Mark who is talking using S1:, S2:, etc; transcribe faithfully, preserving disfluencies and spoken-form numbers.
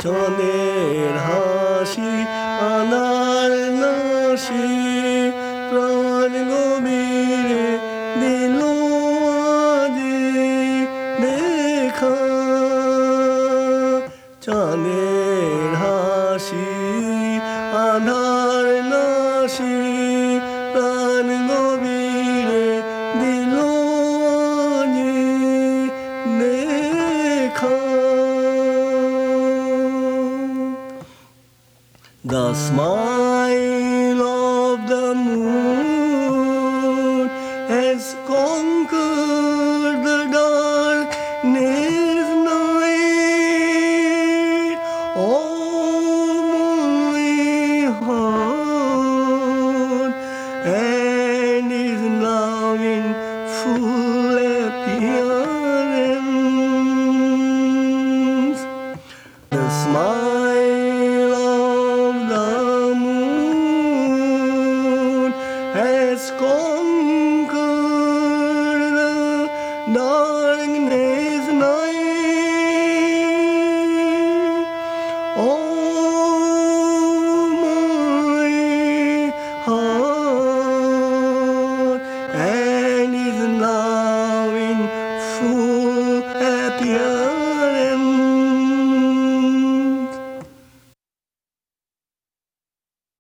S1: চাঁদের হাসি আনার নাসি প্রাণ গভীরে দিল আজি দেখা চাঁদের হাসি আনার নাসি প্রাণ গভীরে দিল আজি দেখা The smile of the moon has conquered the darkness night. Oh, my heart, and is now in full appearance. The smile